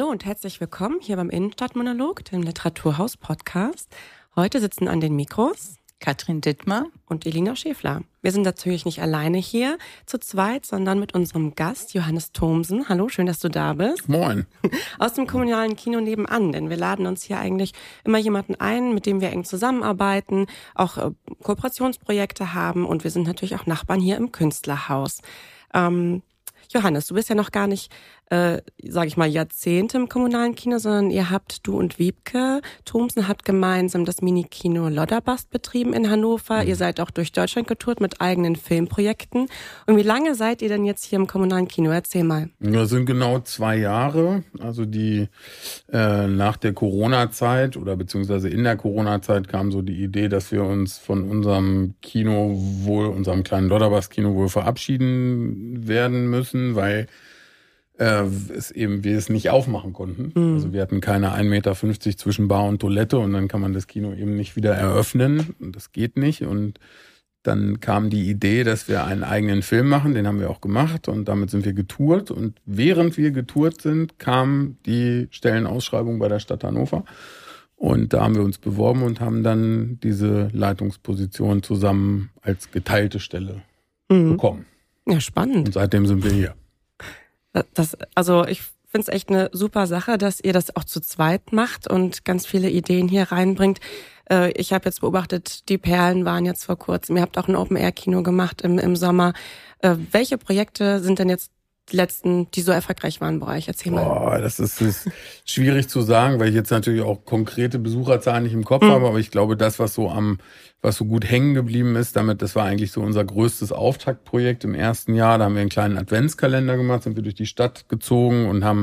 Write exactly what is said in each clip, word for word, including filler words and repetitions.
Hallo und herzlich willkommen hier beim Innenstadtmonolog, dem Literaturhaus-Podcast. Heute sitzen an den Mikros Katrin Dittmer und Elina Schäfler. Wir sind natürlich nicht alleine hier zu zweit, sondern mit unserem Gast Johannes Thomsen. Hallo, schön, dass du da bist. Moin. Aus dem kommunalen Kino nebenan, denn wir laden uns hier eigentlich immer jemanden ein, mit dem wir eng zusammenarbeiten, auch äh, Kooperationsprojekte haben und wir sind natürlich auch Nachbarn hier im Künstlerhaus. Ähm, Johannes, du bist ja noch gar nicht, äh, sage ich mal, Jahrzehnte im kommunalen Kino, sondern ihr habt, du und Wiebke Thomsen habt gemeinsam das Mini-Kino Lodderbast betrieben in Hannover. Mhm. Ihr seid auch durch Deutschland getourt mit eigenen Filmprojekten. Und wie lange seid ihr denn jetzt hier im kommunalen Kino? Erzähl mal. Ja, sind genau zwei Jahre. Also die äh, nach der Corona-Zeit oder beziehungsweise in der Corona-Zeit kam so die Idee, dass wir uns von unserem Kino wohl, unserem kleinen Lodderbast-Kino wohl verabschieden werden müssen, weil äh, es eben wir es nicht aufmachen konnten. Mhm. Also wir hatten keine ein Meter fünfzig zwischen Bar und Toilette und dann kann man das Kino eben nicht wieder eröffnen. Und das geht nicht. Und dann kam die Idee, dass wir einen eigenen Film machen. Den haben wir auch gemacht und damit sind wir getourt. Und während wir getourt sind, kam die Stellenausschreibung bei der Stadt Hannover. Und da haben wir uns beworben und haben dann diese Leitungsposition zusammen als geteilte Stelle mhm. bekommen. Ja, spannend. Und seitdem sind wir hier. Das, also ich finde es echt eine super Sache, dass ihr das auch zu zweit macht und ganz viele Ideen hier reinbringt. Äh, ich habe jetzt beobachtet, die Perlen waren jetzt vor kurzem. Ihr habt auch ein Open-Air-Kino gemacht im, im Sommer. Äh, welche Projekte sind denn jetzt die letzten, die so erfolgreich waren bei euch? Erzähl mal. Boah, das ist, ist schwierig zu sagen, weil ich jetzt natürlich auch konkrete Besucherzahlen nicht im Kopf mhm. habe, aber ich glaube, das, was so am, was so gut hängen geblieben ist, damit, das war eigentlich so unser größtes Auftaktprojekt im ersten Jahr. Da haben wir einen kleinen Adventskalender gemacht, sind wir durch die Stadt gezogen und haben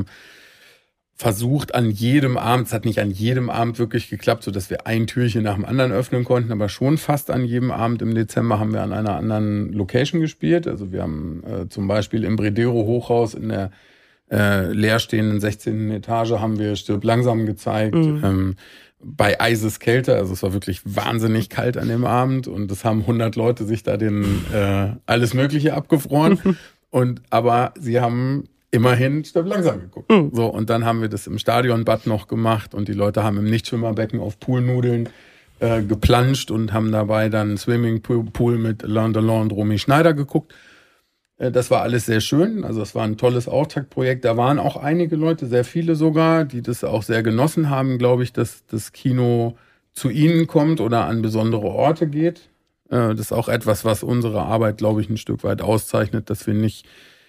versucht an jedem Abend, es hat nicht an jedem Abend wirklich geklappt, so dass wir ein Türchen nach dem anderen öffnen konnten, aber schon fast an jedem Abend im Dezember haben wir an einer anderen Location gespielt. Also wir haben äh, zum Beispiel im Bredero Hochhaus in der äh, leerstehenden sechzehnten Etage haben wir Stirb langsam gezeigt. Mhm. Ähm, bei Eiseskälte, also es war wirklich wahnsinnig kalt an dem Abend und es haben hundert Leute sich da den äh, alles Mögliche abgefroren. und aber sie haben immerhin Stirb langsam geguckt. Mhm. So, und dann haben wir das im Stadionbad noch gemacht und die Leute haben im Nichtschwimmerbecken auf Poolnudeln äh, geplanscht und haben dabei dann Swimmingpool mit Alain Delon und Romy Schneider geguckt. Äh, das war alles sehr schön, also es war ein tolles Auftaktprojekt. Da waren auch einige Leute, sehr viele sogar, die das auch sehr genossen haben, glaube ich, dass das Kino zu ihnen kommt oder an besondere Orte geht. Äh, das ist auch etwas, was unsere Arbeit, glaube ich, ein Stück weit auszeichnet, dass wir nicht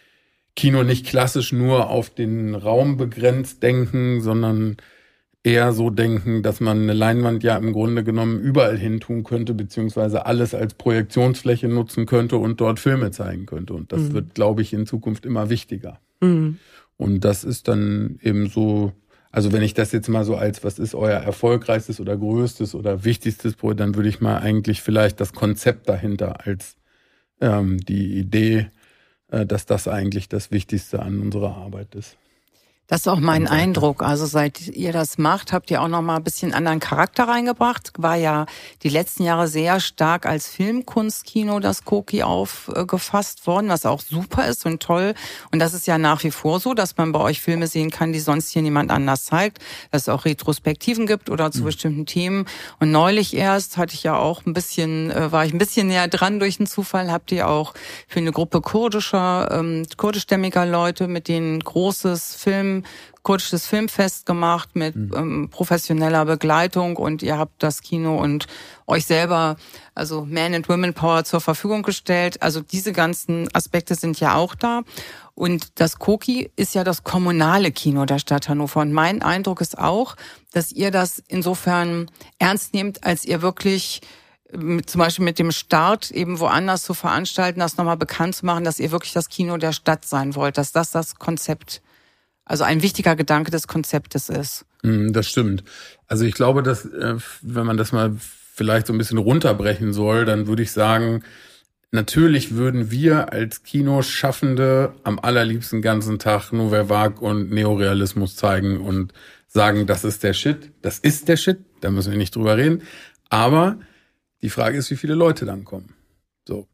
Kino nicht klassisch nur auf den Raum begrenzt denken, sondern eher so denken, dass man eine Leinwand ja im Grunde genommen überall hin tun könnte, beziehungsweise alles als Projektionsfläche nutzen könnte und dort Filme zeigen könnte. Und das mhm. wird, glaube ich, in Zukunft immer wichtiger. Mhm. Und das ist dann eben so, also wenn ich das jetzt mal so als, was ist euer erfolgreichstes oder größtes oder wichtigstes Projekt, dann würde ich mal eigentlich vielleicht das Konzept dahinter als ähm, die Idee, dass das eigentlich das Wichtigste an unserer Arbeit ist. Das ist auch mein Eindruck. Also seit ihr das macht, habt ihr auch noch mal ein bisschen anderen Charakter reingebracht. War ja die letzten Jahre sehr stark als Filmkunstkino das Koki aufgefasst worden, was auch super ist und toll. Und das ist ja nach wie vor so, dass man bei euch Filme sehen kann, die sonst hier niemand anders zeigt. Dass es auch Retrospektiven gibt oder zu mhm. bestimmten Themen. Und neulich erst hatte ich ja auch ein bisschen, war ich ein bisschen näher dran durch einen Zufall, habt ihr auch für eine Gruppe kurdischer, ähm, kurdischstämmiger Leute, mit denen großes Film kurdisches Filmfest gemacht mit mhm. ähm, professioneller Begleitung und ihr habt das Kino und euch selber, also Man and Women Power zur Verfügung gestellt. Also diese ganzen Aspekte sind ja auch da. Und das Koki ist ja das kommunale Kino der Stadt Hannover. Und mein Eindruck ist auch, dass ihr das insofern ernst nehmt, als ihr wirklich zum Beispiel mit dem Start eben woanders zu veranstalten, das nochmal bekannt zu machen, dass ihr wirklich das Kino der Stadt sein wollt, dass das das Konzept, also ein wichtiger Gedanke des Konzeptes ist. Das stimmt. Also ich glaube, dass, wenn man das mal vielleicht so ein bisschen runterbrechen soll, dann würde ich sagen, natürlich würden wir als Kinoschaffende am allerliebsten ganzen Tag Nouvelle Vague und Neorealismus zeigen und sagen, das ist der Shit. Das ist der Shit, da müssen wir nicht drüber reden. Aber die Frage ist, wie viele Leute dann kommen. So.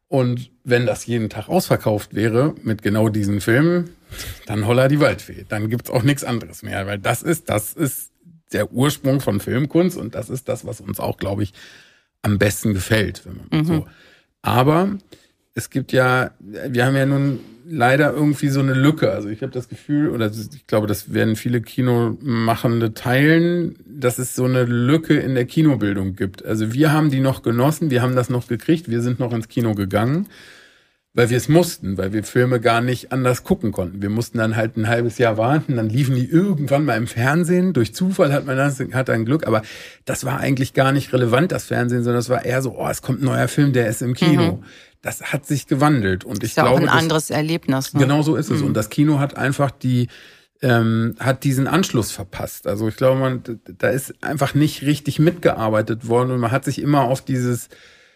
Und wenn das jeden Tag ausverkauft wäre mit genau diesen Filmen, dann holla die Waldfee. Dann gibt's auch nichts anderes mehr, weil das ist, das ist der Ursprung von Filmkunst und das ist das, was uns auch, glaube ich, am besten gefällt. Wenn man mhm. so. Aber es gibt ja, wir haben ja nun leider irgendwie so eine Lücke. Also ich habe das Gefühl, oder ich glaube, das werden viele Kinomachende teilen, dass es so eine Lücke in der Kinobildung gibt. Also wir haben die noch genossen, wir haben das noch gekriegt, wir sind noch ins Kino gegangen, weil wir es mussten, weil wir Filme gar nicht anders gucken konnten. Wir mussten dann halt ein halbes Jahr warten, dann liefen die irgendwann mal im Fernsehen. Durch Zufall hat man das, hat ein Glück, aber das war eigentlich gar nicht relevant, das Fernsehen, sondern es war eher so, oh, es kommt ein neuer Film, der ist im Kino. Mhm. Das hat sich gewandelt und ich ist ja glaube, auch ein das, anderes Erlebnis. Ne? Genau so ist es. Mhm. Und das Kino hat einfach die, ähm, hat diesen Anschluss verpasst. Also ich glaube, man, da ist einfach nicht richtig mitgearbeitet worden und man hat sich immer auf dieses,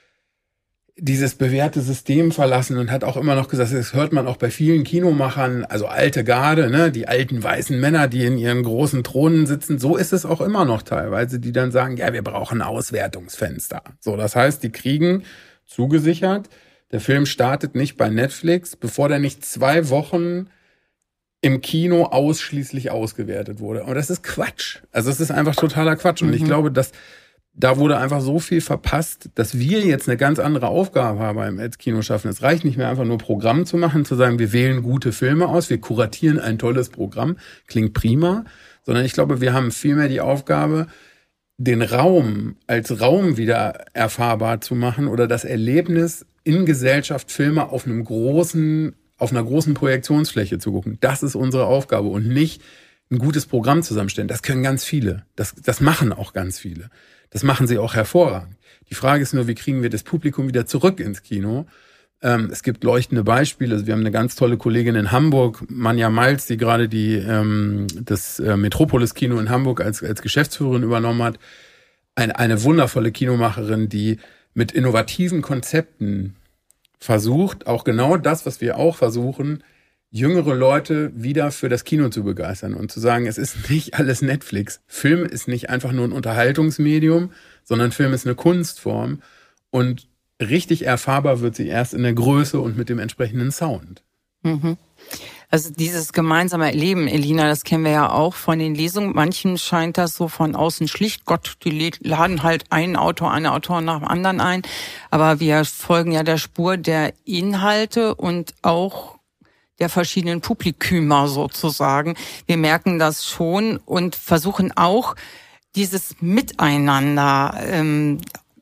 dieses bewährte System verlassen und hat auch immer noch gesagt, das hört man auch bei vielen Kinomachern, also alte Garde, ne, die alten weißen Männer, die in ihren großen Thronen sitzen, so ist es auch immer noch teilweise, die dann sagen, ja, wir brauchen Auswertungsfenster. So, das heißt, die kriegen zugesichert, der Film startet nicht bei Netflix, bevor der nicht zwei Wochen im Kino ausschließlich ausgewertet wurde. Und das ist Quatsch. Also es ist einfach totaler Quatsch. Und mhm. ich glaube, dass da wurde einfach so viel verpasst, dass wir jetzt eine ganz andere Aufgabe haben als Kinoschaffende. Es reicht nicht mehr einfach nur Programm zu machen, zu sagen, wir wählen gute Filme aus, wir kuratieren ein tolles Programm, klingt prima, sondern ich glaube, wir haben vielmehr die Aufgabe, den Raum als Raum wieder erfahrbar zu machen oder das Erlebnis in Gesellschaft Filme auf einem großen, auf einer großen Projektionsfläche zu gucken. Das ist unsere Aufgabe und nicht ein gutes Programm zusammenstellen. Das können ganz viele. Das, das machen auch ganz viele. Das machen sie auch hervorragend. Die Frage ist nur, wie kriegen wir das Publikum wieder zurück ins Kino? Ähm, es gibt leuchtende Beispiele. Also wir haben eine ganz tolle Kollegin in Hamburg, Manja Malz, die gerade die ähm, das äh, Metropolis-Kino in Hamburg als als Geschäftsführerin übernommen hat. Eine, eine wundervolle Kinomacherin, die mit innovativen Konzepten versucht, auch genau das, was wir auch versuchen, jüngere Leute wieder für das Kino zu begeistern und zu sagen, es ist nicht alles Netflix. Film ist nicht einfach nur ein Unterhaltungsmedium, sondern Film ist eine Kunstform und richtig erfahrbar wird sie erst in der Größe und mit dem entsprechenden Sound. Mhm. Also dieses gemeinsame Erleben, Elina, das kennen wir ja auch von den Lesungen. Manchen scheint das so von außen schlicht. Gott, die laden halt einen Autor, eine Autorin nach dem anderen ein. Aber wir folgen ja der Spur der Inhalte und auch der verschiedenen Publikümer sozusagen. Wir merken das schon und versuchen auch dieses Miteinander ähm,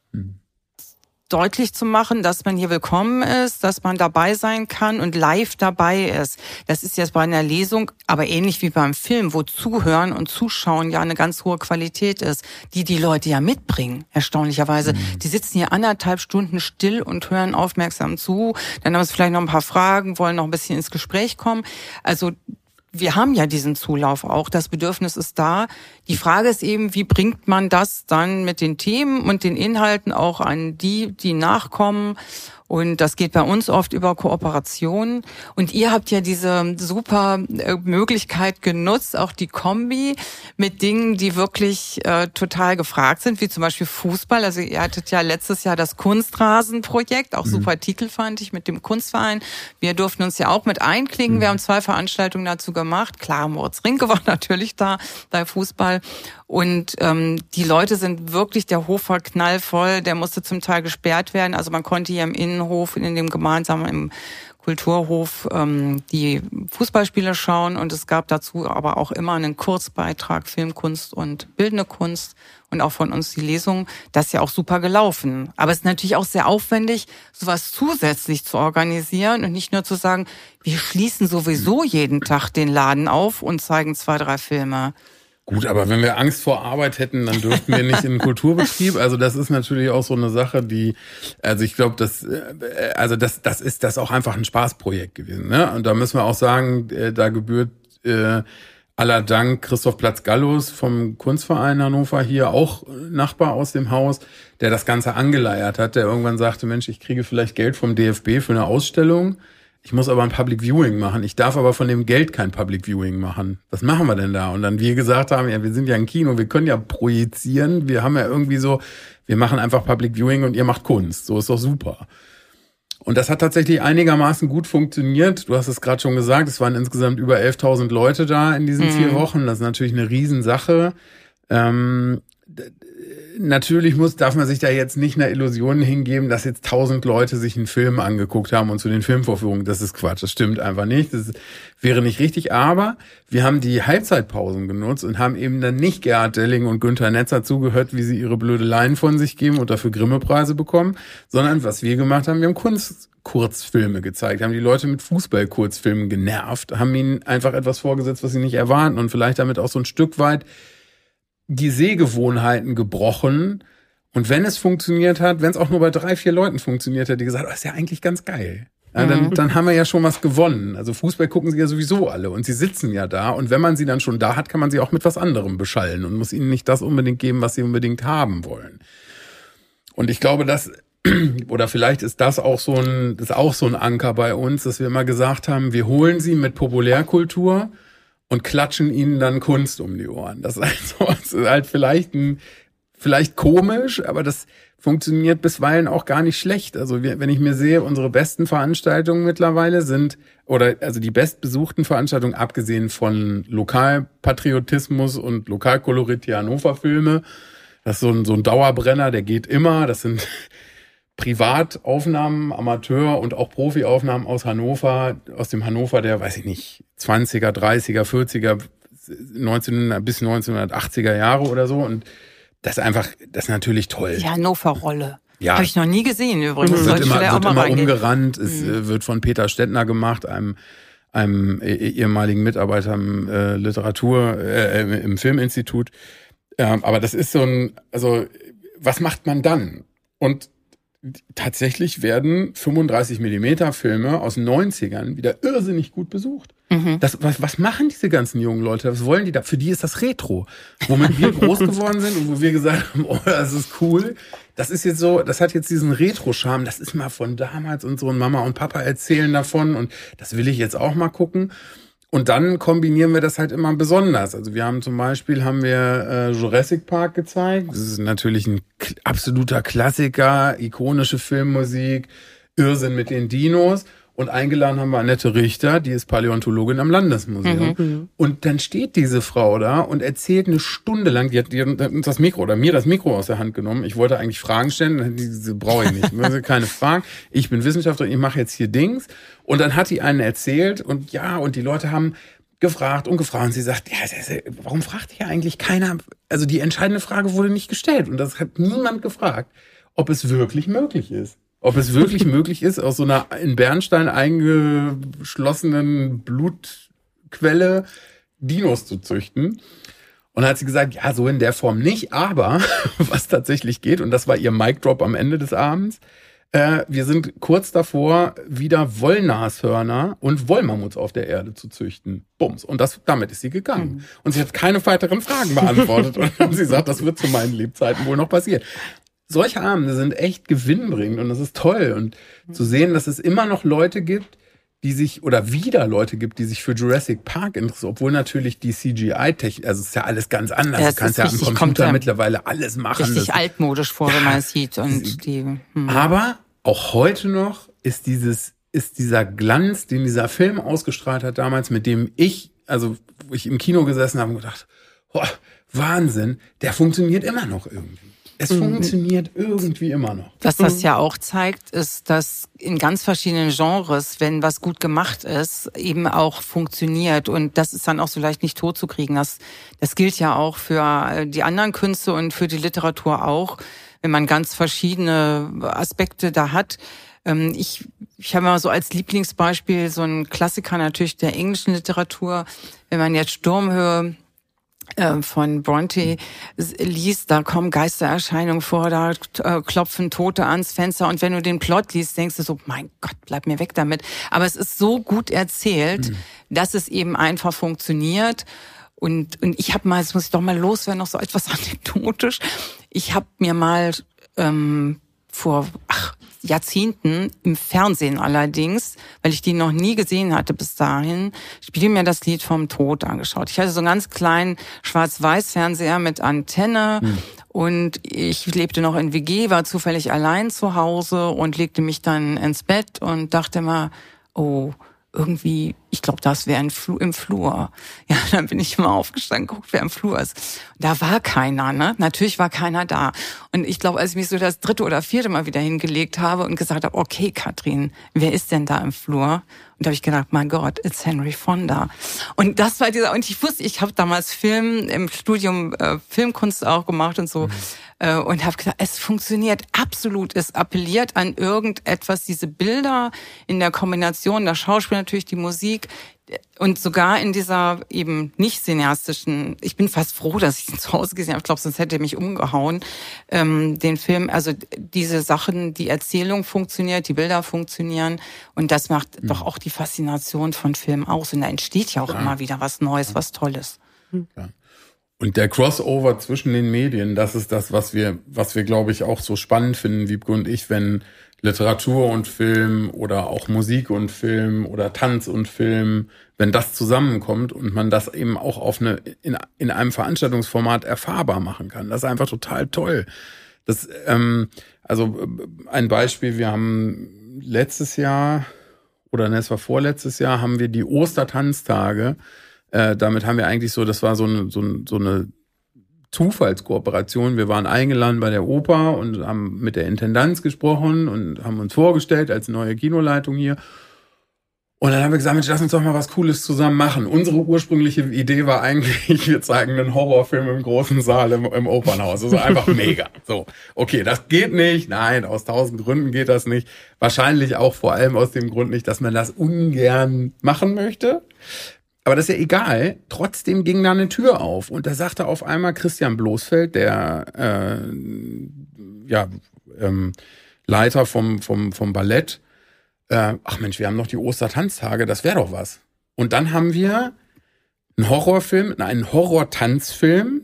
deutlich zu machen, dass man hier willkommen ist, dass man dabei sein kann und live dabei ist. Das ist jetzt bei einer Lesung, aber ähnlich wie beim Film, wo Zuhören und Zuschauen ja eine ganz hohe Qualität ist, die die Leute ja mitbringen, erstaunlicherweise. Mhm. Die sitzen hier anderthalb Stunden still und hören aufmerksam zu. Dann haben sie vielleicht noch ein paar Fragen, wollen noch ein bisschen ins Gespräch kommen. Also wir haben ja diesen Zulauf auch, das Bedürfnis ist da. Die Frage ist eben, wie bringt man das dann mit den Themen und den Inhalten auch an die, die nachkommen? Und das geht bei uns oft über Kooperation. Und ihr habt ja diese super Möglichkeit genutzt, auch die Kombi mit Dingen, die wirklich äh, total gefragt sind, wie zum Beispiel Fußball. Also ihr hattet ja letztes Jahr das Kunstrasenprojekt, auch super mhm. Titel fand ich, mit dem Kunstverein. Wir durften uns ja auch mit einklinken. Mhm. Wir haben zwei Veranstaltungen dazu gemacht. Klar, Moritz Rinke war natürlich da bei Fußball. Und ähm, die Leute sind wirklich, der Hof war knallvoll, der musste zum Teil gesperrt werden. Also man konnte hier im Innenhof, in dem gemeinsamen im Kulturhof ähm, die Fußballspiele schauen. Und es gab dazu aber auch immer einen Kurzbeitrag, Filmkunst und bildende Kunst. Und auch von uns die Lesung, das ist ja auch super gelaufen. Aber es ist natürlich auch sehr aufwendig, sowas zusätzlich zu organisieren und nicht nur zu sagen, wir schließen sowieso jeden Tag den Laden auf und zeigen zwei, drei Filme. Gut, aber wenn wir Angst vor Arbeit hätten, dann dürften wir nicht in den Kulturbetrieb. Also das ist natürlich auch so eine Sache, die, also ich glaube, das, also das, das ist das auch einfach ein Spaßprojekt gewesen, ne? Und da müssen wir auch sagen, da gebührt äh, aller Dank Christoph Platz-Gallus vom Kunstverein Hannover, hier auch Nachbar aus dem Haus, der das Ganze angeleiert hat, der irgendwann sagte, Mensch, ich kriege vielleicht Geld vom D F B für eine Ausstellung. Ich muss aber ein Public Viewing machen. Ich darf aber von dem Geld kein Public Viewing machen. Was machen wir denn da? Und dann wir gesagt haben, ja, wir sind ja ein Kino, wir können ja projizieren. Wir haben ja irgendwie so, wir machen einfach Public Viewing und ihr macht Kunst. So ist doch super. Und das hat tatsächlich einigermaßen gut funktioniert. Du hast es gerade schon gesagt, es waren insgesamt über elftausend Leute da in diesen mhm. vier Wochen. Das ist natürlich eine Riesensache. Ähm, Natürlich muss, darf man sich da jetzt nicht einer Illusion hingeben, dass jetzt tausend Leute sich einen Film angeguckt haben und zu den Filmvorführungen. Das ist Quatsch, das stimmt einfach nicht. Das wäre nicht richtig. Aber wir haben die Halbzeitpausen genutzt und haben eben dann nicht Gerhard Delling und Günther Netzer zugehört, wie sie ihre Blödeleien von sich geben und dafür Grimme-Preise bekommen, sondern was wir gemacht haben, wir haben Kunstkurzfilme gezeigt, haben die Leute mit Fußballkurzfilmen genervt, haben ihnen einfach etwas vorgesetzt, was sie nicht erwarten und vielleicht damit auch so ein Stück weit die Sehgewohnheiten gebrochen. Und wenn es funktioniert hat, wenn es auch nur bei drei, vier Leuten funktioniert hat, die gesagt, oh, ist ja eigentlich ganz geil. Ja, dann, mhm. dann haben wir ja schon was gewonnen. Also Fußball gucken sie ja sowieso alle und sie sitzen ja da. Und wenn man sie dann schon da hat, kann man sie auch mit was anderem beschallen und muss ihnen nicht das unbedingt geben, was sie unbedingt haben wollen. Und ich glaube, dass, oder vielleicht ist das auch so ein, das ist auch so ein Anker bei uns, dass wir immer gesagt haben, wir holen sie mit Populärkultur und klatschen ihnen dann Kunst um die Ohren. Das ist halt, so, das ist halt vielleicht ein, vielleicht komisch, aber das funktioniert bisweilen auch gar nicht schlecht. Also wir, wenn ich mir sehe, unsere besten Veranstaltungen mittlerweile sind, oder also die bestbesuchten Veranstaltungen, abgesehen von Lokalpatriotismus und Lokalkolorit, die Hannover-Filme, das ist so ein, so ein Dauerbrenner, der geht immer. Das sind Privataufnahmen, Amateur- und auch Profiaufnahmen aus Hannover, aus dem Hannover der, weiß ich nicht, zwanziger, dreißiger, vierziger, neunzehnhundert bis neunzehnhundertachtziger Jahre oder so. Und das ist einfach, das ist natürlich toll. Die Hannover-Rolle. Ja. Habe ich noch nie gesehen übrigens. Es wird immer, wird immer reingehen. umgerannt. Es mhm. wird von Peter Stettner gemacht, einem, einem ehemaligen Mitarbeiter im äh, Literatur, äh, im Filminstitut. Ähm, aber das ist so ein, also was macht man dann? Und tatsächlich werden fünfunddreißig Millimeter Filme aus den neunzigern wieder irrsinnig gut besucht. Mhm. Das, was, was machen diese ganzen jungen Leute? Was wollen die da? Für die ist das Retro. Womit wir groß geworden sind und wo wir gesagt haben, oh, das ist cool. Das ist jetzt so, das hat jetzt diesen Retro-Charme. Das ist mal von damals und so, und Mama und Papa erzählen davon und das will ich jetzt auch mal gucken. Und dann kombinieren wir das halt immer besonders. Also wir haben zum Beispiel, haben wir äh, Jurassic Park gezeigt. Das ist natürlich ein k- absoluter Klassiker, ikonische Filmmusik, Irrsinn mit den Dinos. Und eingeladen haben wir Annette Richter, die ist Paläontologin am Landesmuseum. Mhm. Und dann steht diese Frau da und erzählt eine Stunde lang, die hat, die hat uns das Mikro oder mir das Mikro aus der Hand genommen. Ich wollte eigentlich Fragen stellen, diese brauche ich nicht. Keine Fragen. Ich bin Wissenschaftlerin, ich mache jetzt hier Dings. Und dann hat die einen erzählt und ja, und die Leute haben gefragt und gefragt. Und sie sagt, ja, warum fragt hier eigentlich keiner? Also die entscheidende Frage wurde nicht gestellt. Und das hat niemand gefragt, ob es wirklich möglich ist. Ob es wirklich möglich ist, aus so einer in Bernstein eingeschlossenen Blutquelle Dinos zu züchten. Und dann hat sie gesagt, ja, so in der Form nicht, aber was tatsächlich geht, und das war ihr Mic-Drop am Ende des Abends, äh, wir sind kurz davor, wieder Wollnashörner und Wollmammuts auf der Erde zu züchten. Bums. Und das, damit ist sie gegangen. Mhm. Und sie hat keine weiteren Fragen beantwortet. Und sie sagt, das wird zu meinen Lebzeiten wohl noch passieren. Solche Abende sind echt gewinnbringend und das ist toll. Und zu sehen, dass es immer noch Leute gibt, die sich, oder wieder Leute gibt, die sich für Jurassic Park interessieren, obwohl natürlich die C G I-Technik, also es ist ja alles ganz anders. Ja, du kannst ja am Computer ja mittlerweile alles machen. Richtig das, altmodisch vor, ja, wenn man es sieht. Und die, hm. Aber auch heute noch ist dieses, ist dieser Glanz, den dieser Film ausgestrahlt hat damals, mit dem ich, also wo ich im Kino gesessen habe und gedacht, oh, Wahnsinn, der funktioniert immer noch irgendwie. Es funktioniert irgendwie immer noch. Was das ja auch zeigt, ist, dass in ganz verschiedenen Genres, wenn was gut gemacht ist, eben auch funktioniert. Und das ist dann auch so leicht nicht totzukriegen. Das, das gilt ja auch für die anderen Künste und für die Literatur auch, wenn man ganz verschiedene Aspekte da hat. Ich, ich habe mal so als Lieblingsbeispiel so einen Klassiker natürlich der englischen Literatur. Wenn man jetzt Sturmhöhe von Bronte liest, da kommen Geistererscheinungen vor, da klopfen Tote ans Fenster und wenn du den Plot liest, denkst du so, mein Gott, bleib mir weg damit. Aber es ist so gut erzählt, mhm. dass es eben einfach funktioniert. Und und ich habe mal, das muss ich doch mal loswerden, noch so etwas anekdotisch. Ich habe mir mal ähm, vor ach, Jahrzehnten im Fernsehen allerdings, weil ich die noch nie gesehen hatte bis dahin, spiele mir das Lied vom Tod angeschaut. Ich hatte so einen ganz kleinen Schwarz-Weiß-Fernseher mit Antenne hm. und ich lebte noch in W G, war zufällig allein zu Hause und legte mich dann ins Bett und dachte mal, oh, irgendwie, ich glaube, das wäre ein Flu- im Flur. Ja, dann bin ich mal aufgestanden, geguckt, wer im Flur ist. Da war keiner, ne? Natürlich war keiner da. Und ich glaube, als ich mich so das dritte oder vierte Mal wieder hingelegt habe und gesagt habe, okay, Katrin, wer ist denn da im Flur? Und da habe ich gedacht, mein Gott, it's Henry Fonda. Und das war dieser, und ich wusste, ich habe damals Film im Studium äh, Filmkunst auch gemacht und so. Mhm. Und habe gesagt, es funktioniert absolut. Es appelliert an irgendetwas, diese Bilder in der Kombination, das Schauspiel natürlich, die Musik und sogar in dieser eben nicht cineastischen, ich bin fast froh, dass ich ihn zu Hause gesehen habe, ich glaube, sonst hätte er mich umgehauen, ähm, den Film, also diese Sachen, die Erzählung funktioniert, die Bilder funktionieren und das macht mhm. doch auch die Faszination von Film aus und da entsteht ja auch ja. immer wieder was Neues, was Tolles. Ja. Und der Crossover zwischen den Medien, das ist das, was wir, was wir, glaube ich, auch so spannend finden, Wiebke und ich, wenn Literatur und Film oder auch Musik und Film oder Tanz und Film, wenn das zusammenkommt und man das eben auch auf eine, in, in einem Veranstaltungsformat erfahrbar machen kann. Das ist einfach total toll. Das, ähm, also, ein Beispiel, wir haben letztes Jahr, oder ne, es war vorletztes Jahr, haben wir die Ostertanztage. Äh, damit haben wir eigentlich so, das war so eine, so, so eine Zufallskooperation. Wir waren eingeladen bei der Oper und haben mit der Intendanz gesprochen und haben uns vorgestellt als neue Kinoleitung hier. Und dann haben wir gesagt, Mensch, lass uns doch mal was Cooles zusammen machen. Unsere ursprüngliche Idee war eigentlich, wir zeigen einen Horrorfilm im großen Saal im, im Opernhaus. Also einfach mega. So, okay, das geht nicht. Nein, aus tausend Gründen geht das nicht. Wahrscheinlich auch vor allem aus dem Grund nicht, dass man das ungern machen möchte. Aber das ist ja egal. Trotzdem ging da eine Tür auf. Und da sagte auf einmal Christian Bloßfeld, der äh, ja, ähm, Leiter vom, vom, vom Ballett, äh, ach Mensch, wir haben noch die Ostertanztage, das wäre doch was. Und dann haben wir einen Horrorfilm, einen Horror-Tanzfilm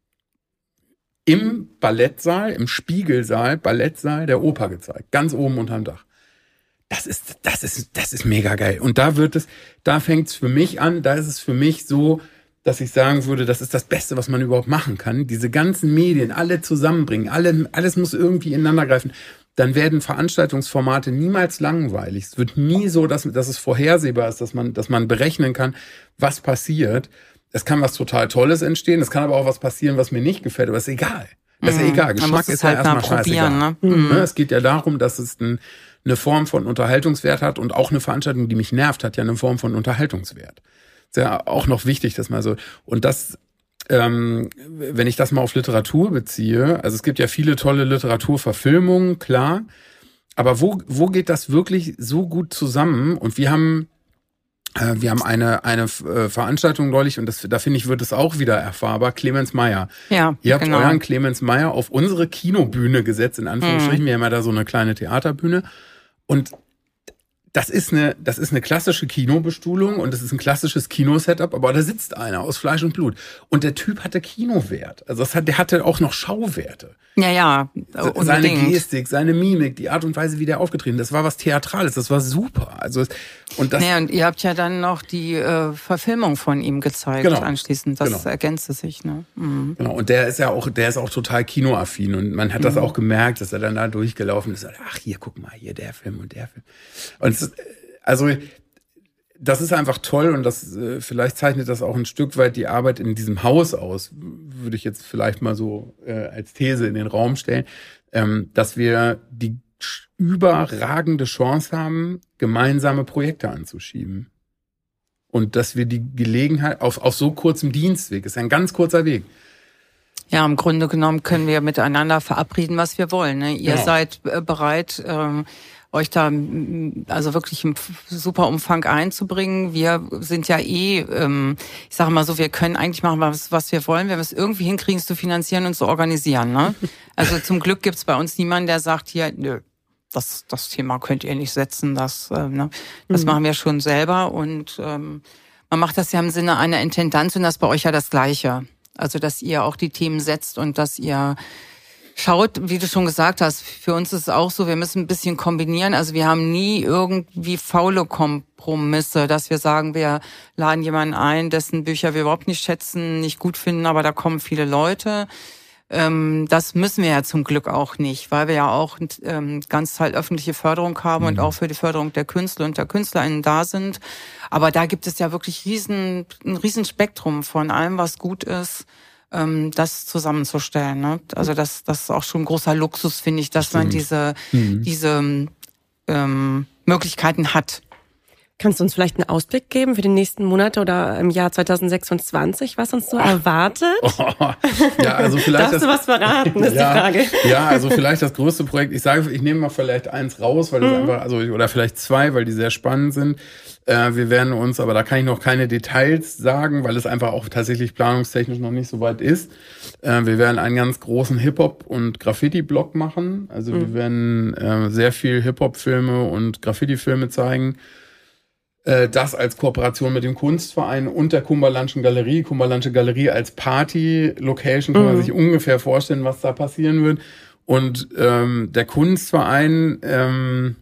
im Ballettsaal, im Spiegelsaal, Ballettsaal der Oper gezeigt. Ganz oben unterm Dach. Das ist, das ist, das ist mega geil. Und da wird es, da fängt es für mich an, da ist es für mich so, dass ich sagen würde, das ist das Beste, was man überhaupt machen kann. Diese ganzen Medien, alle zusammenbringen, alle, alles muss irgendwie ineinander greifen. Dann werden Veranstaltungsformate niemals langweilig. Es wird nie so, dass, dass es vorhersehbar ist, dass man, dass man berechnen kann, was passiert. Es kann was total Tolles entstehen, es kann aber auch was passieren, was mir nicht gefällt, aber ist egal. Das ist ja egal. Geschmack ist ja erstmal scheißegal. Ne? Mhm. Es geht ja darum, dass es ein, eine Form von Unterhaltungswert hat und auch eine Veranstaltung, die mich nervt, hat ja eine Form von Unterhaltungswert. Ist ja auch noch wichtig, dass mal so. Und das, ähm, wenn ich das mal auf Literatur beziehe, also es gibt ja viele tolle Literaturverfilmungen, klar. Aber wo, wo geht das wirklich so gut zusammen? Und wir haben Wir haben eine eine Veranstaltung neulich und das, da finde ich, wird es auch wieder erfahrbar. Clemens Meyer. Ja, Ihr habt genau. euren Clemens Meyer auf unsere Kinobühne gesetzt, in Anführungsstrichen. Mhm. Wir haben ja da so eine kleine Theaterbühne. Und das ist eine, das ist eine klassische Kinobestuhlung und das ist ein klassisches Kinosetup, aber da sitzt einer aus Fleisch und Blut. Und der Typ hatte Kinowert. Also das hat, der hatte auch noch Schauwerte. Ja, ja. Unbedingt. Seine Gestik, seine Mimik, die Art und Weise, wie der aufgetreten ist, das war was Theatrales, das war super. Also und das. Naja, und ihr habt ja dann noch die äh, Verfilmung von ihm gezeigt, genau. anschließend. Das genau. ergänzte sich, ne? Mhm. Genau. Und der ist ja auch, der ist auch total kinoaffin und man hat das mhm. auch gemerkt, dass er dann da durchgelaufen ist. Ach, hier, guck mal, hier der Film und der Film. Und es, also das ist einfach toll und das vielleicht zeichnet das auch ein Stück weit die Arbeit in diesem Haus aus, würde ich jetzt vielleicht mal so äh, als These in den Raum stellen, ähm, dass wir die überragende Chance haben, gemeinsame Projekte anzuschieben. Und dass wir die Gelegenheit auf, auf so kurzem Dienstweg, ist ein ganz kurzer Weg. Ja, im Grunde genommen können wir miteinander verabreden, was wir wollen. Ne? Ihr ja. seid äh, bereit, ähm, euch da also wirklich im super Umfang einzubringen. Wir sind ja eh, ähm, ich sage mal so, wir können eigentlich machen, was, was wir wollen, wenn wir es irgendwie hinkriegen, es zu finanzieren und zu organisieren. Ne? Also zum Glück gibt's bei uns niemanden, der sagt hier, nö, das, das Thema könnt ihr nicht setzen, das, äh, ne? das mhm. machen wir schon selber. Und ähm, man macht das ja im Sinne einer Intendanz und das ist bei euch ja das Gleiche. Also dass ihr auch die Themen setzt und dass ihr Schaut, wie du schon gesagt hast, für uns ist es auch so, wir müssen ein bisschen kombinieren. Also wir haben nie irgendwie faule Kompromisse, dass wir sagen, wir laden jemanden ein, dessen Bücher wir überhaupt nicht schätzen, nicht gut finden, aber da kommen viele Leute. Ähm, das müssen wir ja zum Glück auch nicht, weil wir ja auch ähm, ganz halt öffentliche Förderung haben mhm. und auch für die Förderung der Künstler und der KünstlerInnen da sind. Aber da gibt es ja wirklich riesen, ein riesen Spektrum von allem, was gut ist, das zusammenzustellen. Ne? Also das, das ist auch schon ein großer Luxus, finde ich, dass Stimmt. man diese, mhm. diese ähm, Möglichkeiten hat. Kannst du uns vielleicht einen Ausblick geben für die nächsten Monate oder im Jahr zwanzig sechsundzwanzig, was uns so oh. erwartet? Oh. Ja, also vielleicht Darfst das, du was verraten, ist ja, die Frage. Ja, also vielleicht das größte Projekt, ich sage, ich nehme mal vielleicht eins raus, weil das mhm. einfach, also oder vielleicht zwei, weil die sehr spannend sind. Äh, wir werden uns, aber da kann ich noch keine Details sagen, weil es einfach auch tatsächlich planungstechnisch noch nicht so weit ist. Äh, wir werden einen ganz großen Hip-Hop- und Graffiti-Blog machen. Also mhm. wir werden äh, sehr viel Hip-Hop-Filme und Graffiti-Filme zeigen. Äh, das als Kooperation mit dem Kunstverein und der Kumberlandschen Galerie. Kumberlandsche Galerie als Party-Location kann mhm. man sich ungefähr vorstellen, was da passieren wird. Und ähm, der Kunstverein ähm,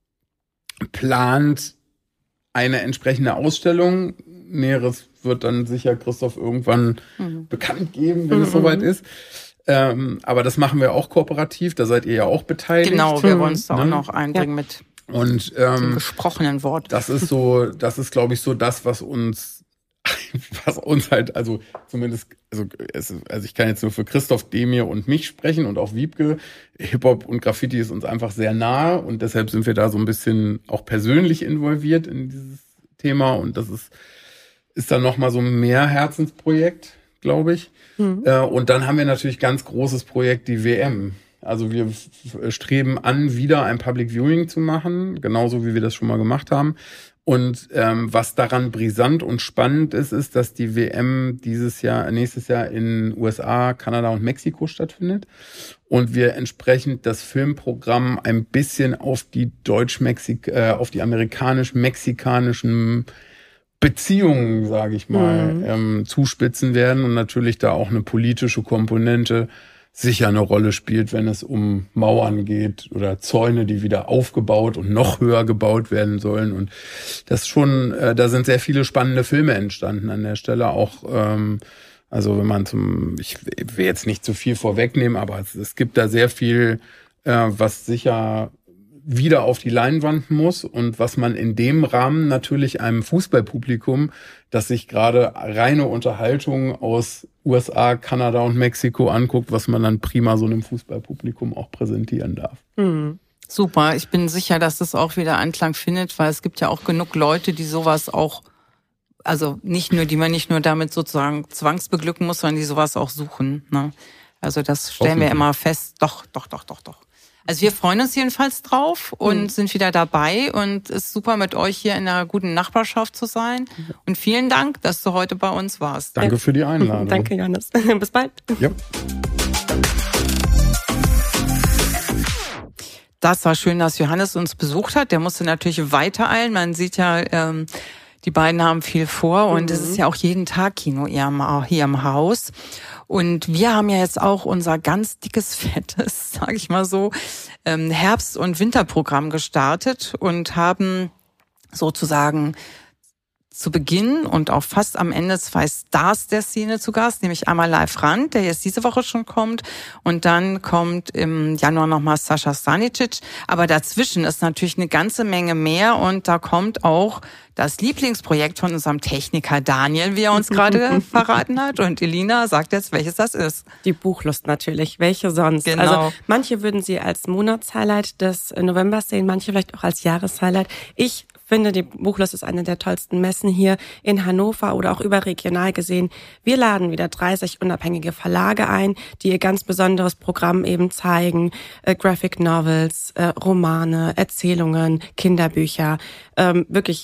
plant eine entsprechende Ausstellung. Näheres wird dann sicher Christoph irgendwann mhm. bekannt geben, wenn mhm. es soweit ist. Ähm, aber das machen wir auch kooperativ, da seid ihr ja auch beteiligt. Genau, wir wollen uns da ne? auch noch einbringen ja. mit Und, ähm, dem gesprochenen Wort. Das ist so, das ist, glaube ich, so das, was uns, was uns halt, also zumindest, also, es, also ich kann jetzt nur für Christoph, Demir und mich sprechen und auch Wiebke. Hip-Hop und Graffiti ist uns einfach sehr nahe und deshalb sind wir da so ein bisschen auch persönlich involviert in dieses Thema und das ist, ist dann nochmal so mehr Herzensprojekt, glaube ich. Mhm. Äh, und dann haben wir natürlich ganz großes Projekt, die W M. Also wir f- streben an, wieder ein Public Viewing zu machen, genauso wie wir das schon mal gemacht haben. Und ähm, was daran brisant und spannend ist, ist, dass die W M dieses Jahr, nächstes Jahr in U S A, Kanada und Mexiko stattfindet. Und wir entsprechend das Filmprogramm ein bisschen auf die deutsch-Mexik, äh, auf die amerikanisch-mexikanischen Beziehungen, sage ich mal, mhm. ähm, zuspitzen werden und natürlich da auch eine politische Komponente sicher eine Rolle spielt, wenn es um Mauern geht oder Zäune, die wieder aufgebaut und noch höher gebaut werden sollen. Und das schon, äh, da sind sehr viele spannende Filme entstanden an der Stelle. Auch, ähm, also wenn man zum, ich will jetzt nicht zu viel vorwegnehmen, aber es, es gibt da sehr viel, äh, was sicher wieder auf die Leinwand muss und was man in dem Rahmen natürlich einem Fußballpublikum, das sich gerade reine Unterhaltung aus U S A, Kanada und Mexiko anguckt, was man dann prima so einem Fußballpublikum auch präsentieren darf. Mhm. Super, ich bin sicher, dass das auch wieder Anklang findet, weil es gibt ja auch genug Leute, die sowas auch, also nicht nur, die man nicht nur damit sozusagen zwangsbeglücken muss, sondern die sowas auch suchen. Ne? Also das stellen wir immer fest. Doch, doch, doch, doch, doch. Also wir freuen uns jedenfalls drauf und mhm. sind wieder dabei und es ist super, mit euch hier in einer guten Nachbarschaft zu sein. Und vielen Dank, dass du heute bei uns warst. Danke für die Einladung. Danke, Johannes. Bis bald. Ja. Das war schön, dass Johannes uns besucht hat. Der musste natürlich weitereilen. Man sieht ja, ähm, die beiden haben viel vor und mhm. es ist ja auch jeden Tag Kino hier im, hier im Haus. Und wir haben ja jetzt auch unser ganz dickes, fettes, sage ich mal so, Herbst- und Winterprogramm gestartet und haben sozusagen zu Beginn und auch fast am Ende zwei Stars der Szene zu Gast, nämlich einmal Live Rand, der jetzt diese Woche schon kommt, und dann kommt im Januar nochmal Sascha Stanicic. Aber dazwischen ist natürlich eine ganze Menge mehr und da kommt auch das Lieblingsprojekt von unserem Techniker Daniel, wie er uns gerade verraten hat. Und Elina sagt jetzt, welches das ist. Die Buchlust natürlich. Welche sonst? Genau. Also manche würden sie als Monatshighlight des Novembers sehen, manche vielleicht auch als Jahreshighlight. Ich finde, die Buchlust ist eine der tollsten Messen hier in Hannover oder auch überregional gesehen. Wir laden wieder dreißig unabhängige Verlage ein, die ihr ganz besonderes Programm eben zeigen. Äh, Graphic Novels, äh, Romane, Erzählungen, Kinderbücher, ähm, wirklich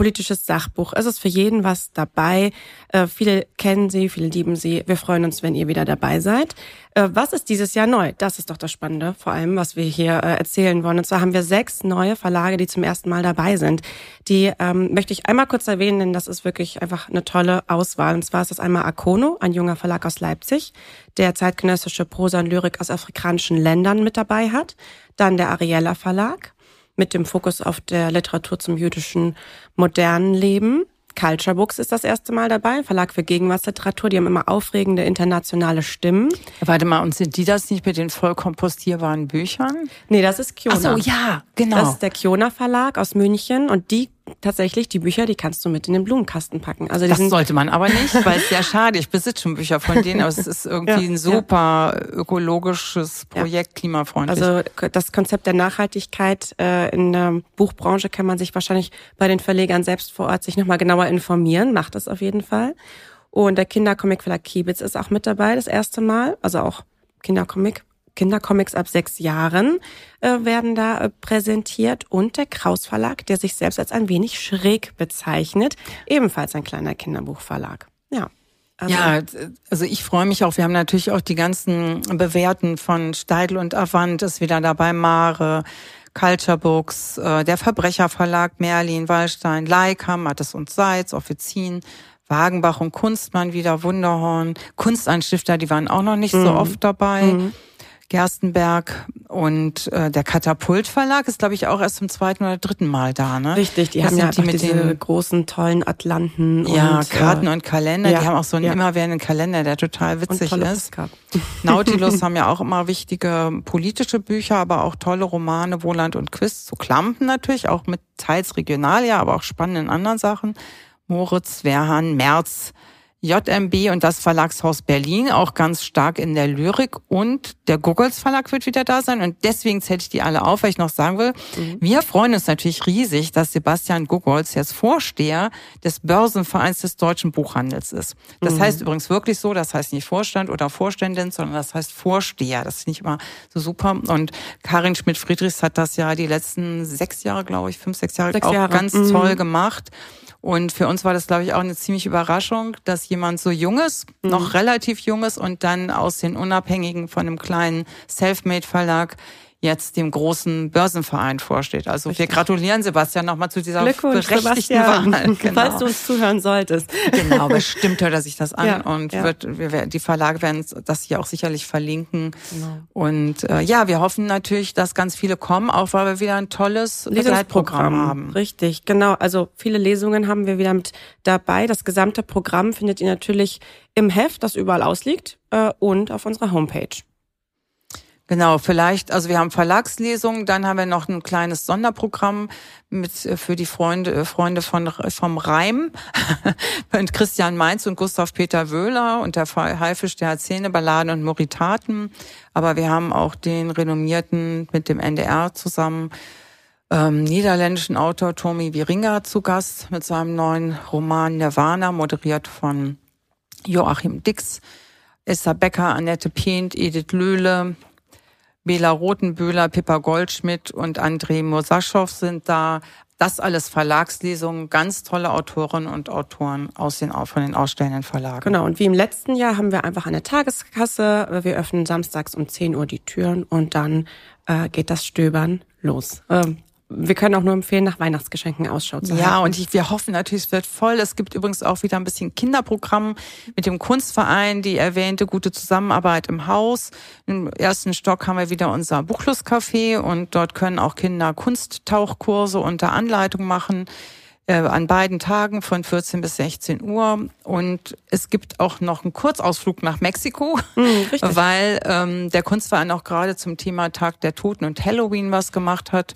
politisches Sachbuch. Es ist für jeden was dabei. Äh, viele kennen sie, viele lieben sie. Wir freuen uns, wenn ihr wieder dabei seid. Äh, was ist dieses Jahr neu? Das ist doch das Spannende, vor allem, was wir hier äh, erzählen wollen. Und zwar haben wir sechs neue Verlage, die zum ersten Mal dabei sind. Die ähm, möchte ich einmal kurz erwähnen, denn das ist wirklich einfach eine tolle Auswahl. Und zwar ist das einmal Akono, ein junger Verlag aus Leipzig, der zeitgenössische Prosa und Lyrik aus afrikanischen Ländern mit dabei hat. Dann der Ariella Verlag mit dem Fokus auf der Literatur zum jüdischen modernen Leben. Culture Books ist das erste Mal dabei, Verlag für Gegenwartsliteratur. Die haben immer aufregende internationale Stimmen. Warte mal, und sind die das nicht mit den voll kompostierbaren Büchern? Nee, das ist Kiona. Ach so, ja, genau. Das ist der Kiona Verlag aus München und die tatsächlich, die Bücher, die kannst du mit in den Blumenkasten packen. Also die das sind sollte man aber nicht, weil es sehr schade. Ich besitze schon Bücher von denen, aber es ist irgendwie ja, ein super ja. ökologisches Projekt, ja. klimafreundlich. Also das Konzept der Nachhaltigkeit äh, in der Buchbranche kann man sich wahrscheinlich bei den Verlegern selbst vor Ort sich nochmal genauer informieren. Macht das auf jeden Fall. Und der Kindercomic-Verlag Kiebitz ist auch mit dabei, das erste Mal. Also auch Kindercomic. Kindercomics ab sechs Jahren äh, werden da äh, präsentiert und der Kraus Verlag, der sich selbst als ein wenig schräg bezeichnet, ebenfalls ein kleiner Kinderbuchverlag. Ja. Also ja, also ich freue mich auch. Wir haben natürlich auch die ganzen Bewährten von Steidl und Avant ist wieder dabei, Mare, Culture Books, äh, der Verbrecherverlag, Merlin, Wallstein, Leica, Mattes und Seitz, Offizin, Wagenbach und Kunstmann wieder, Wunderhorn, Kunstanstifter, die waren auch noch nicht mhm. so oft dabei. Mhm. Gerstenberg und äh, der Katapult Verlag ist, glaube ich, auch erst zum zweiten oder dritten Mal da, ne? Richtig, die das haben ja die mit diese den großen, tollen Atlanten ja, und Karten und Kalender. Ja, die haben auch so einen ja. immerwährenden Kalender, der total witzig und ist. Nautilus haben ja auch immer wichtige politische Bücher, aber auch tolle Romane, Wohland und Quiz, zu Klampen natürlich, auch mit teils regional, ja, aber auch spannenden anderen Sachen. Moritz, Werhan, Merz, J M B und das Verlagshaus Berlin, auch ganz stark in der Lyrik, und der Googles Verlag wird wieder da sein und deswegen zähle ich die alle auf, weil ich noch sagen will, mhm. wir freuen uns natürlich riesig, dass Sebastian Googles jetzt Vorsteher des Börsenvereins des deutschen Buchhandels ist. Das mhm. heißt übrigens wirklich so, das heißt nicht Vorstand oder Vorständin, sondern das heißt Vorsteher. Das finde ich immer so super. Und Karin Schmidt-Friedrichs hat das ja die letzten sechs Jahre, glaube ich, fünf, sechs Jahre, sechs auch Jahre. ganz mhm. toll gemacht. Und für uns war das, glaube ich, auch eine ziemliche Überraschung, dass jemand so Junges, mhm. noch relativ Junges und dann aus den Unabhängigen von einem kleinen Selfmade-Verlag jetzt dem großen Börsenverein vorsteht. Also Richtig. wir gratulieren Sebastian nochmal zu dieser berechtigten Wahl. Genau. Falls du uns zuhören solltest. Genau, bestimmt hört er sich das an ja, und ja. wird, wir, die Verlage werden das hier auch sicherlich verlinken. Genau. Und äh, ja, wir hoffen natürlich, dass ganz viele kommen, auch weil wir wieder ein tolles Begleitprogramm haben. Richtig, genau. Also viele Lesungen haben wir wieder mit dabei. Das gesamte Programm findet ihr natürlich im Heft, das überall ausliegt, äh, und auf unserer Homepage. Genau, vielleicht, also wir haben Verlagslesungen, dann haben wir noch ein kleines Sonderprogramm mit für die Freunde Freunde von vom Reim und Christian Mainz und Gustav Peter Wöhler und der Haifisch, der hat Szeneballaden und Moritaten, aber wir haben auch den renommierten mit dem N D R zusammen ähm, niederländischen Autor Tommy Wieringa zu Gast mit seinem neuen Roman Nirvana, moderiert von Joachim Dix, Esther Becker, Annette Pient, Edith Löhle, Bela Rothenböhler, Pippa Goldschmidt und Andrei Mosaschow sind da. Das alles Verlagslesungen, ganz tolle Autorinnen und Autoren aus den, von den ausstellenden Verlagen. Genau, und wie im letzten Jahr haben wir einfach eine Tageskasse. Wir öffnen samstags um zehn Uhr die Türen und dann äh, geht das Stöbern los. Ähm, Wir können auch nur empfehlen, nach Weihnachtsgeschenken Ausschau zu halten. Ja, und ich, wir hoffen natürlich, es wird voll. Es gibt übrigens auch wieder ein bisschen Kinderprogramm mit dem Kunstverein, die erwähnte gute Zusammenarbeit im Haus. Im ersten Stock haben wir wieder unser Buchflusscafé und dort können auch Kinder Kunsttauchkurse unter Anleitung machen, äh, an beiden Tagen von vierzehn bis sechzehn Uhr. Und es gibt auch noch einen Kurzausflug nach Mexiko, mhm, weil ähm, der Kunstverein auch gerade zum Thema Tag der Toten und Halloween was gemacht hat.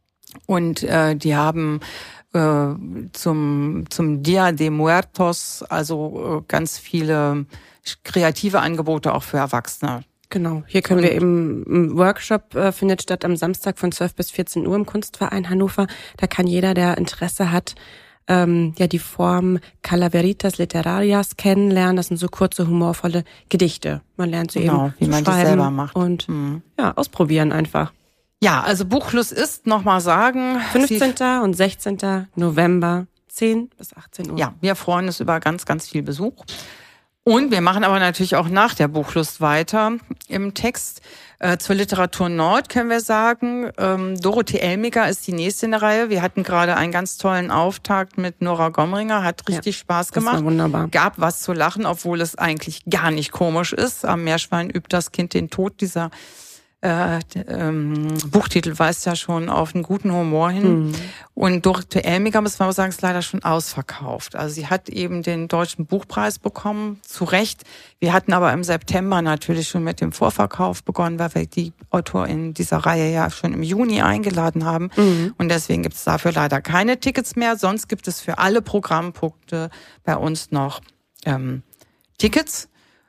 Und äh, die haben äh, zum zum Dia de Muertos also äh, ganz viele kreative Angebote auch für Erwachsene. Genau, hier können Und wir eben, ein Workshop äh, findet statt am Samstag von zwölf bis vierzehn Uhr im Kunstverein Hannover. Da kann jeder, der Interesse hat, ähm, ja die Form Calaveritas Literarias kennenlernen. Das sind so kurze, humorvolle Gedichte. Man lernt sie genau, eben wie man schreiben die selber macht. Und mhm. ja, ausprobieren einfach. Ja, also Buchfluss ist, nochmal sagen... fünfzehnten und sechzehnten November zehn bis achtzehn Uhr. Ja, wir freuen uns über ganz, ganz viel Besuch. Und wir machen aber natürlich auch nach der Buchlust weiter im Text. Äh, zur Literatur Nord können wir sagen, ähm, Dorothee Elmiger ist die nächste in der Reihe. Wir hatten gerade einen ganz tollen Auftakt mit Nora Gomringer, hat richtig ja, Spaß gemacht. Das war wunderbar. Gab was zu lachen, obwohl es eigentlich gar nicht komisch ist. Am Meerschwein übt das Kind den Tod. Dieser Äh, ähm, Buchtitel weist ja schon auf einen guten Humor hin. Mhm. Und Dorothee Elmiger, muss man auch sagen, ist leider schon ausverkauft. Also sie hat eben den Deutschen Buchpreis bekommen, zu Recht. Wir hatten aber im September natürlich schon mit dem Vorverkauf begonnen, weil wir die Autorin dieser Reihe ja schon im Juni eingeladen haben. Mhm. Und deswegen gibt es dafür leider keine Tickets mehr. Sonst gibt es für alle Programmpunkte bei uns noch ähm, Tickets.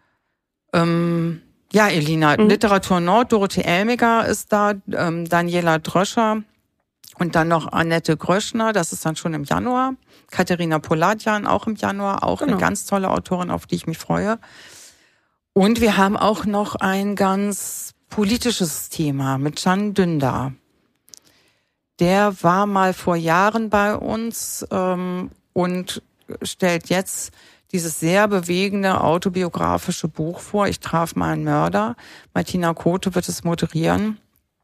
Ähm, Ja, Elina, mhm. Literatur Nord, Dorothee Elmiger ist da, ähm, Daniela Dröscher und dann noch Annette Gröschner, das ist dann schon im Januar. Katharina Poladian auch im Januar, auch genau. Eine ganz tolle Autorin, auf die ich mich freue. Und wir haben auch noch ein ganz politisches Thema mit Can Dündar. Der war mal vor Jahren bei uns ähm, und stellt jetzt dieses sehr bewegende autobiografische Buch vor. Ich traf mal einen Mörder. Martina Kote wird es moderieren.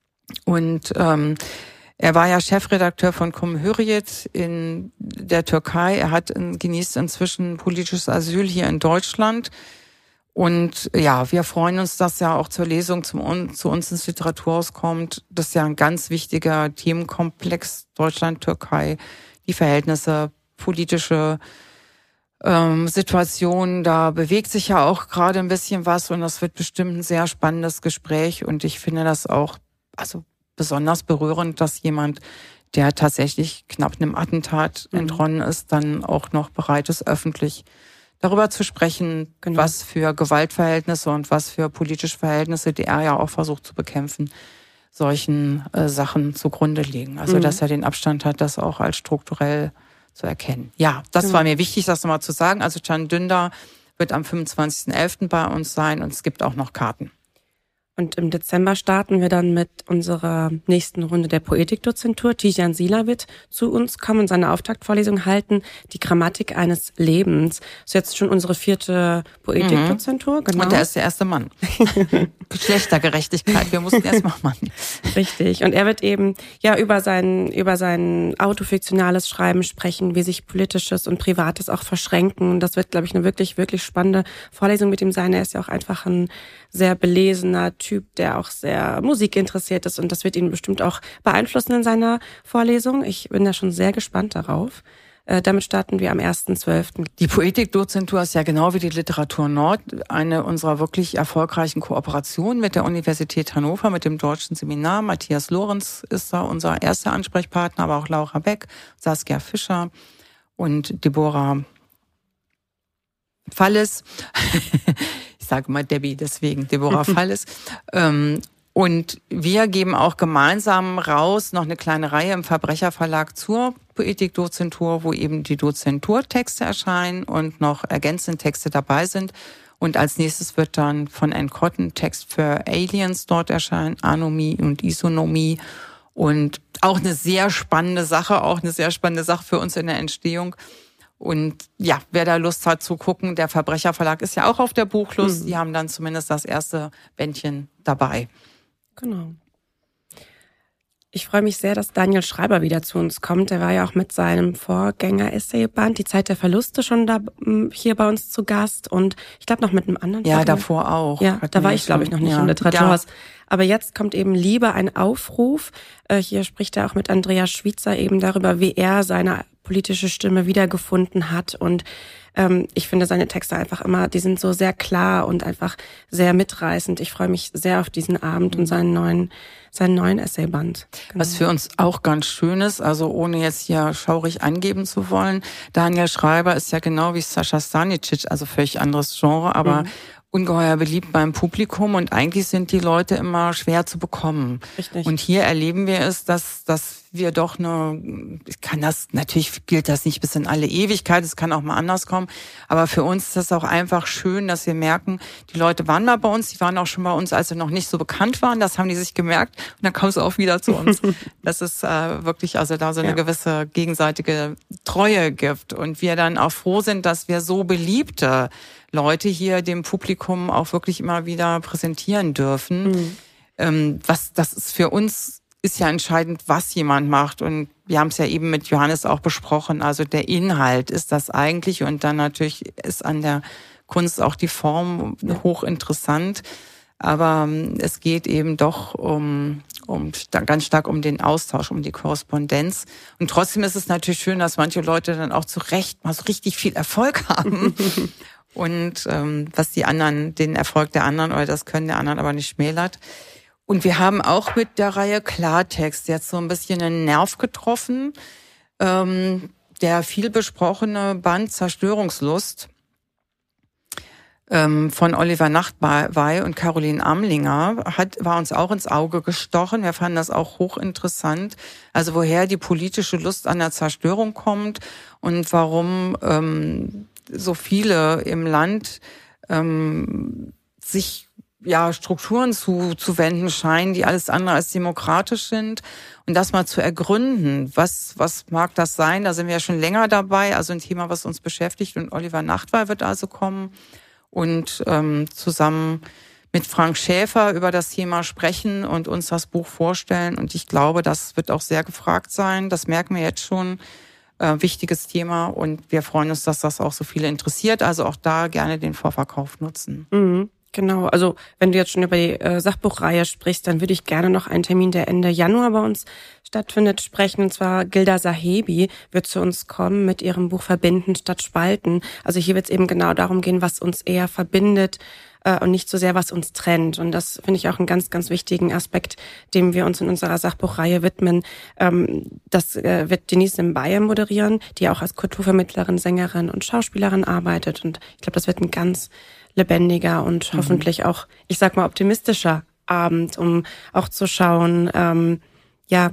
Und ähm, er war ja Chefredakteur von Cumhuriyet in der Türkei. Er hat genießt inzwischen politisches Asyl hier in Deutschland. Und ja, wir freuen uns, dass er auch zur Lesung zum, zu uns ins Literaturhaus kommt. Das ist ja ein ganz wichtiger Themenkomplex Deutschland-Türkei. Die Verhältnisse, politische Ähm, Situation, da bewegt sich ja auch gerade ein bisschen was und das wird bestimmt ein sehr spannendes Gespräch und ich finde das auch also besonders berührend, dass jemand, der tatsächlich knapp einem Attentat mhm. entronnen ist, dann auch noch bereit ist, öffentlich darüber zu sprechen, genau. was für Gewaltverhältnisse und was für politische Verhältnisse, die er ja auch versucht zu bekämpfen, solchen äh, Sachen zugrunde liegen. Also mhm. dass er den Abstand hat, das auch als strukturell zu erkennen. Ja, das genau. war mir wichtig, das nochmal zu sagen. Also Can Dündar wird am fünfundzwanzigsten elften bei uns sein und es gibt auch noch Karten. Und im Dezember starten wir dann mit unserer nächsten Runde der Poetikdozentur. Tijan Sila wird zu uns kommen und seine Auftaktvorlesung halten, die Grammatik eines Lebens. Das ist jetzt schon unsere vierte Poetikdozentur. Mhm. Genau. Und er ist der erste Mann. Geschlechtergerechtigkeit, wir mussten erst mal machen. Richtig. Und er wird eben ja über sein, über sein autofiktionales Schreiben sprechen, wie sich Politisches und Privates auch verschränken. Und das wird, glaube ich, eine wirklich, wirklich spannende Vorlesung mit ihm sein. Er ist ja auch einfach ein sehr belesener Typ, der auch sehr musikinteressiert ist und das wird ihn bestimmt auch beeinflussen in seiner Vorlesung. Ich bin da schon sehr gespannt darauf. Äh, damit starten wir am ersten zwölften Die Poetikdozentur ist ja genau wie die Literatur Nord eine unserer wirklich erfolgreichen Kooperationen mit der Universität Hannover, mit dem Deutschen Seminar. Matthias Lorenz ist da unser erster Ansprechpartner, aber auch Laura Beck, Saskia Fischer und Deborah Falles. Ich sage mal Debbie, deswegen Deborah Falles. ähm, und wir geben auch gemeinsam raus noch eine kleine Reihe im Verbrecherverlag zur Poetikdozentur, wo eben die Dozenturtexte erscheinen und noch ergänzende Texte dabei sind. Und als nächstes wird dann von Anne Cotton Text für Aliens dort erscheinen, Anomie und Isonomie. Und auch eine sehr spannende Sache, auch eine sehr spannende Sache für uns in der Entstehung. Und ja, wer da Lust hat zu gucken, der Verbrecherverlag ist ja auch auf der Buchlust. Mhm. Die haben dann zumindest das erste Bändchen dabei. Genau. Ich freue mich sehr, dass Daniel Schreiber wieder zu uns kommt. Der war ja auch mit seinem Vorgänger-Essayband Die Zeit der Verluste schon da hier bei uns zu Gast und ich glaube noch mit einem anderen. Ja, Vorgänger. Davor auch. Ja, da war ich glaube ich noch nicht ja. im Literaturhaus. Ja. Aber jetzt kommt eben Liebe, ein Aufruf. Hier spricht er auch mit Andreas Schwitzer eben darüber, wie er seine politische Stimme wiedergefunden hat. Und ähm, ich finde seine Texte einfach immer, die sind so sehr klar und einfach sehr mitreißend. Ich freue mich sehr auf diesen Abend und seinen neuen, seinen neuen Essayband. Genau. Was für uns auch ganz schön ist, also ohne jetzt hier schaurig angeben zu wollen, Daniel Schreiber ist ja genau wie Sascha Stanicic, also völlig anderes Genre, aber mhm. ungeheuer beliebt beim Publikum und eigentlich sind die Leute immer schwer zu bekommen. Richtig. Und hier erleben wir es, dass, dass wir doch eine, ich kann das, natürlich gilt das nicht bis in alle Ewigkeit, es kann auch mal anders kommen, aber für uns ist das auch einfach schön, dass wir merken, die Leute waren mal bei uns, die waren auch schon bei uns, als wir noch nicht so bekannt waren, das haben die sich gemerkt und dann kommen sie auch wieder zu uns. Das ist äh, wirklich, also da so eine ja. gewisse gegenseitige Treue gibt und wir dann auch froh sind, dass wir so beliebte Leute hier dem Publikum auch wirklich immer wieder präsentieren dürfen. Mhm. Ähm, was, das ist für uns, ist ja entscheidend, was jemand macht. Und wir haben es ja eben mit Johannes auch besprochen. Also der Inhalt ist das eigentlich. Und dann natürlich ist an der Kunst auch die Form hochinteressant. Aber ähm, es geht eben doch um, um ganz stark um den Austausch, um die Korrespondenz. Und trotzdem ist es natürlich schön, dass manche Leute dann auch zu Recht mal so richtig viel Erfolg haben. Und ähm, was die anderen, den Erfolg der anderen oder das Können der anderen aber nicht schmälert. Und wir haben auch mit der Reihe Klartext jetzt so ein bisschen einen Nerv getroffen. Ähm, der viel besprochene Band Zerstörungslust ähm, von Oliver Nachtwey und Caroline Amlinger hat, war uns auch ins Auge gestochen. Wir fanden das auch hochinteressant. Also woher die politische Lust an der Zerstörung kommt und warum ähm, so viele im Land ähm, sich ja Strukturen zu zu wenden scheinen, die alles andere als demokratisch sind und das mal zu ergründen. Was was mag das sein? Da sind wir ja schon länger dabei, also ein Thema, was uns beschäftigt und Oliver Nachtwey wird also kommen und ähm, zusammen mit Frank Schäfer über das Thema sprechen und uns das Buch vorstellen und ich glaube, das wird auch sehr gefragt sein. Das merken wir jetzt schon. Äh, wichtiges Thema und wir freuen uns, dass das auch so viele interessiert. Also auch da gerne den Vorverkauf nutzen. Mhm, genau, also wenn du jetzt schon über die äh, Sachbuchreihe sprichst, dann würde ich gerne noch einen Termin, der Ende Januar bei uns stattfindet, sprechen. Und zwar Gilda Sahebi wird zu uns kommen mit ihrem Buch Verbinden statt Spalten. Also hier wird es eben genau darum gehen, was uns eher verbindet, und nicht so sehr, was uns trennt. Und das finde ich auch einen ganz, ganz wichtigen Aspekt, dem wir uns in unserer Sachbuchreihe widmen. Das wird Denise Mbaye moderieren, die auch als Kulturvermittlerin, Sängerin und Schauspielerin arbeitet. Und ich glaube, das wird ein ganz lebendiger und mhm. hoffentlich auch, ich sag mal, optimistischer Abend, um auch zu schauen, ähm, ja,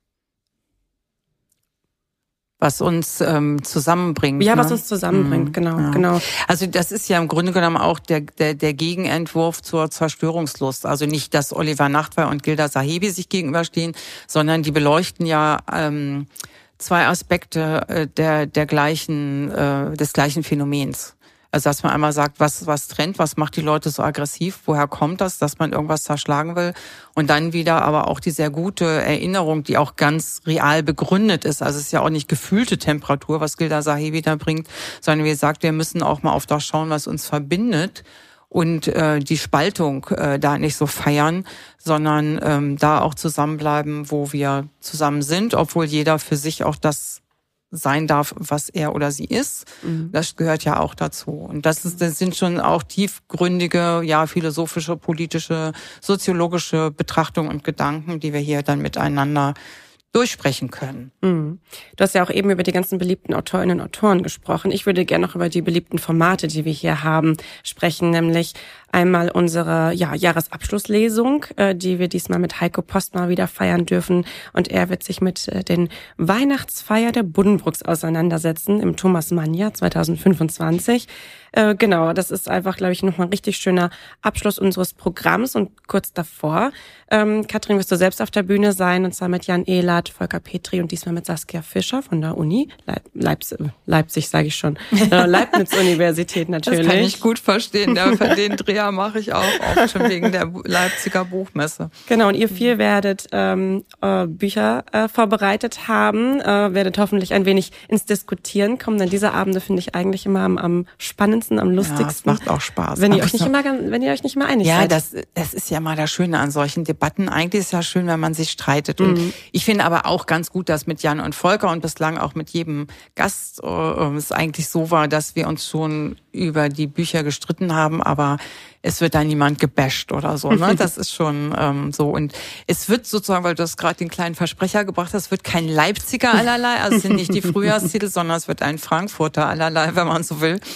was uns ähm, zusammenbringt. Ja, ne? was uns zusammenbringt, mhm. genau, ja. genau. Also das ist ja im Grunde genommen auch der, der der Gegenentwurf zur Zerstörungslust. Also nicht, dass Oliver Nachtwey und Gilda Sahebi sich gegenüberstehen, sondern die beleuchten ja ähm, zwei Aspekte äh, der der gleichen äh, des gleichen Phänomens. Also dass man einmal sagt, was was trennt, was macht die Leute so aggressiv, woher kommt das, dass man irgendwas zerschlagen will und dann wieder aber auch die sehr gute Erinnerung, die auch ganz real begründet ist. Also es ist ja auch nicht gefühlte Temperatur, was Gilda Sahebi da bringt, sondern wie gesagt, wir müssen auch mal auf das schauen, was uns verbindet und äh, die Spaltung äh, da nicht so feiern, sondern ähm, da auch zusammenbleiben, wo wir zusammen sind, obwohl jeder für sich auch das sein darf, was er oder sie ist. Mhm. Das gehört ja auch dazu. Und das, ist, das sind schon auch tiefgründige, ja, philosophische, politische, soziologische Betrachtungen und Gedanken, die wir hier dann miteinander durchsprechen können. Mhm. Du hast ja auch eben über die ganzen beliebten Autorinnen und Autoren gesprochen. Ich würde gerne noch über die beliebten Formate, die wir hier haben, sprechen, nämlich einmal unsere ja, Jahresabschlusslesung, äh, die wir diesmal mit Heiko Postma wieder feiern dürfen. Und er wird sich mit äh, den Weihnachtsfeier der Buddenbrooks auseinandersetzen im Thomas Mann Jahr zwanzig fünfundzwanzig. Äh, genau, das ist einfach, glaube ich, nochmal ein richtig schöner Abschluss unseres Programms. Und kurz davor, ähm, Katrin, wirst du selbst auf der Bühne sein, und zwar mit Jan Ehlert, Volker Petri und diesmal mit Saskia Fischer von der Uni, Leip Leipzig, Leipzig sage ich schon, äh, Leibniz-Universität natürlich. Das kann ich gut verstehen, der, den Dreher mache ich auch, auch schon wegen der Leipziger Buchmesse. Genau, und ihr vier werdet ähm, äh, Bücher äh, vorbereitet haben, äh, werdet hoffentlich ein wenig ins Diskutieren kommen, denn diese Abende finde ich eigentlich immer am, am spannendsten, am lustigsten. Ja, es macht auch Spaß. Wenn ihr euch nicht immer, wenn ihr euch nicht mehr einig ja, seid. Ja, das, das ist ja mal das Schöne an solchen Debatten. Eigentlich ist es ja schön, wenn man sich streitet. Und mhm. ich finde aber auch ganz gut, dass mit Jan und Volker und bislang auch mit jedem Gast äh, es eigentlich so war, dass wir uns schon über die Bücher gestritten haben, aber es wird da niemand gebasht oder so, ne? Das ist schon ähm, so. Und es wird sozusagen, weil du hast gerade den kleinen Versprecher gebracht hast, es wird kein Leipziger allerlei, also es sind nicht die Frühjahrstitel, sondern es wird ein Frankfurter allerlei, wenn man so will.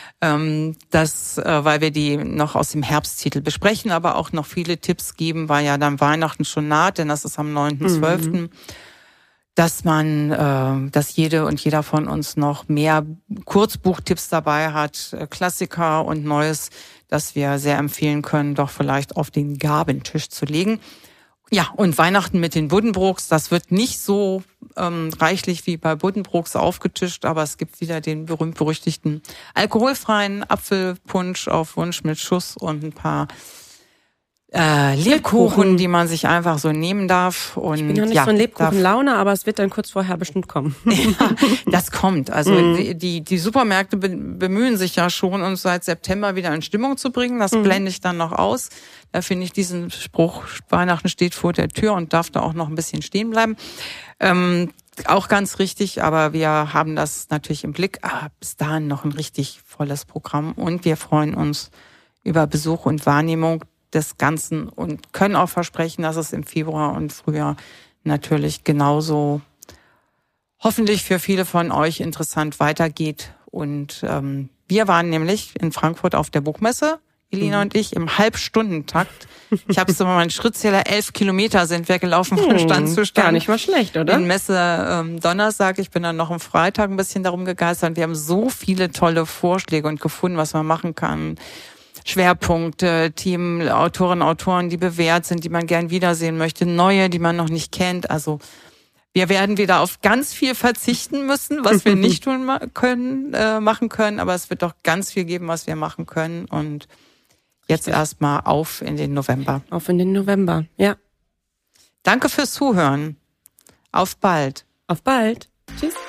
Ähm, das, äh, weil wir die noch aus dem Herbsttitel besprechen, aber auch noch viele Tipps geben, weil ja dann Weihnachten schon naht, denn das ist am neunten zwölften Mhm. dass man, äh, dass jede und jeder von uns noch mehr Kurzbuchtipps dabei hat, äh, Klassiker und Neues, das wir sehr empfehlen können, doch vielleicht auf den Gabentisch zu legen. Ja, und Weihnachten mit den Buddenbrooks, das wird nicht so ähm, reichlich wie bei Buddenbrooks aufgetischt, aber es gibt wieder den berühmt-berüchtigten alkoholfreien Apfelpunsch auf Wunsch mit Schuss und ein paar äh, Lebkuchen, die man sich einfach so nehmen darf. Und ich bin ja nicht ja, so ein Lebkuchenlaune, aber es wird dann kurz vorher bestimmt kommen. Ja, das kommt. Also Mhm. die, die, die Supermärkte be- bemühen sich ja schon, uns seit September wieder in Stimmung zu bringen. Das mhm. blende ich dann noch aus. Da finde ich diesen Spruch, Weihnachten steht vor der Tür und darf da auch noch ein bisschen stehen bleiben. Ähm, auch ganz richtig, aber wir haben das natürlich im Blick. Ah, bis dahin noch ein richtig volles Programm und wir freuen uns über Besuch und Wahrnehmung des Ganzen und können auch versprechen, dass es im Februar und Frühjahr natürlich genauso hoffentlich für viele von euch interessant weitergeht. Und ähm, wir waren nämlich in Frankfurt auf der Buchmesse, Elina mhm. und ich, im Halbstundentakt. Ich habe so mal meinen Schrittzähler, elf Kilometer sind wir gelaufen von Stand zu Stand. Gar nicht mal schlecht, oder? In Messe ähm, Donnerstag, ich bin dann noch am Freitag ein bisschen darum gegeistert. Wir haben so viele tolle Vorschläge und gefunden, was man machen kann. Schwerpunkte, Themen, Autorinnen, Autoren, die bewährt sind, die man gern wiedersehen möchte, neue, die man noch nicht kennt. Also wir werden wieder auf ganz viel verzichten müssen, was wir nicht tun können, äh, machen können, aber es wird doch ganz viel geben, was wir machen können. Und jetzt erstmal auf in den November. Auf in den November, ja. Danke fürs Zuhören. Auf bald. Auf bald. Tschüss.